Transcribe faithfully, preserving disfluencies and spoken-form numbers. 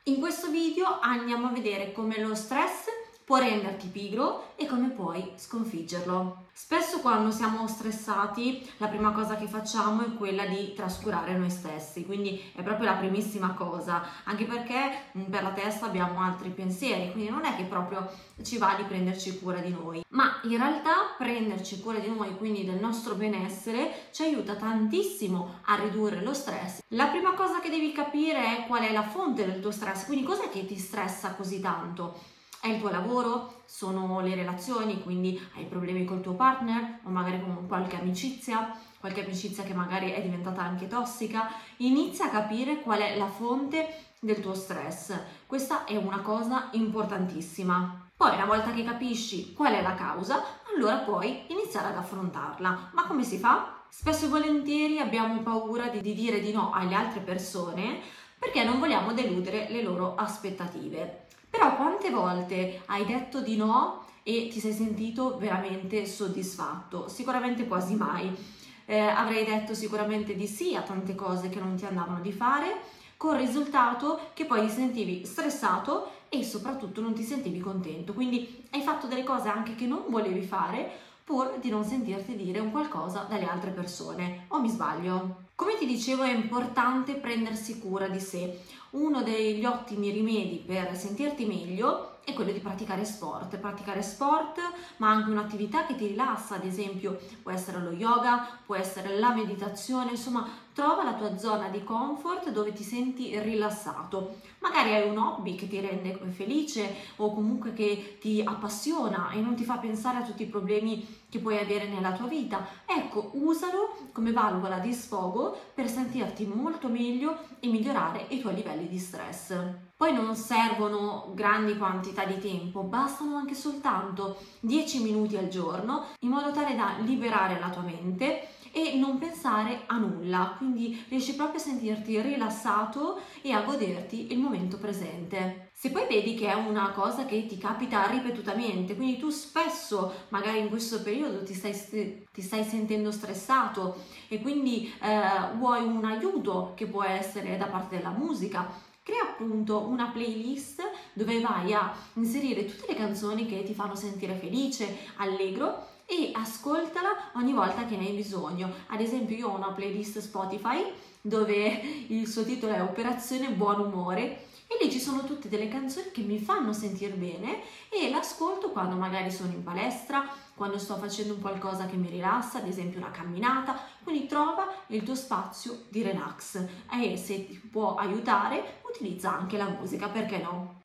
In questo video andiamo a vedere come lo stress può renderti pigro e come puoi sconfiggerlo. Spesso quando siamo stressati la prima cosa che facciamo è quella di trascurare noi stessi, quindi è proprio la primissima cosa, anche perché per la testa abbiamo altri pensieri, quindi non è che proprio ci va di prenderci cura di noi, ma in realtà prenderci cura di noi, quindi del nostro benessere, ci aiuta tantissimo a ridurre lo stress. La prima cosa che devi capire è qual è la fonte del tuo stress, quindi cos'è che ti stressa così tanto? È il tuo lavoro? Sono le relazioni, quindi hai problemi col tuo partner o magari con qualche amicizia, qualche amicizia che magari è diventata anche tossica. Inizia a capire qual è la fonte del tuo stress. Questa è una cosa importantissima. Poi, una volta che capisci qual è la causa, allora puoi iniziare ad affrontarla. Ma come si fa? Spesso e volentieri abbiamo paura di dire di no alle altre persone perché non vogliamo deludere le loro aspettative. Però quante volte hai detto di no e ti sei sentito veramente soddisfatto? Sicuramente quasi mai. Eh, avrei detto sicuramente di sì a tante cose che non ti andavano di fare, con il risultato che poi ti sentivi stressato e soprattutto non ti sentivi contento. Quindi hai fatto delle cose anche che non volevi fare pur di non sentirti dire un qualcosa dalle altre persone. O mi sbaglio? Come ti dicevo, è importante prendersi cura di sé. Uno degli ottimi rimedi per sentirti meglio è quello di praticare sport. Praticare sport, ma anche un'attività che ti rilassa, ad esempio può essere lo yoga, può essere la meditazione, insomma trova la tua zona di comfort dove ti senti rilassato. Magari hai un hobby che ti rende felice o comunque che ti appassiona e non ti fa pensare a tutti i problemi che puoi avere nella tua vita. Ecco, usalo come valvola di sfogo per sentirti molto meglio e migliorare i tuoi livelli di stress. Poi non servono grandi quantità di tempo, bastano anche soltanto dieci minuti al giorno in modo tale da liberare la tua mente e non pensare a nulla, quindi riesci proprio a sentirti rilassato e a goderti il momento presente. Se poi vedi che è una cosa che ti capita ripetutamente, quindi tu spesso magari in questo periodo ti stai, ti stai sentendo stressato e quindi eh, vuoi un aiuto che può essere da parte della musica, crea appunto una playlist dove vai a inserire tutte le canzoni che ti fanno sentire felice, allegro e ascoltala ogni volta che ne hai bisogno. Ad esempio io ho una playlist Spotify dove il suo titolo è Operazione Buon Umore e lì ci sono tutte delle canzoni che mi fanno sentire bene e l'ascolto quando magari sono in palestra, quando sto facendo un qualcosa che mi rilassa, ad esempio una camminata, quindi trova il tuo spazio di relax e se ti può aiutare utilizza anche la musica, perché no?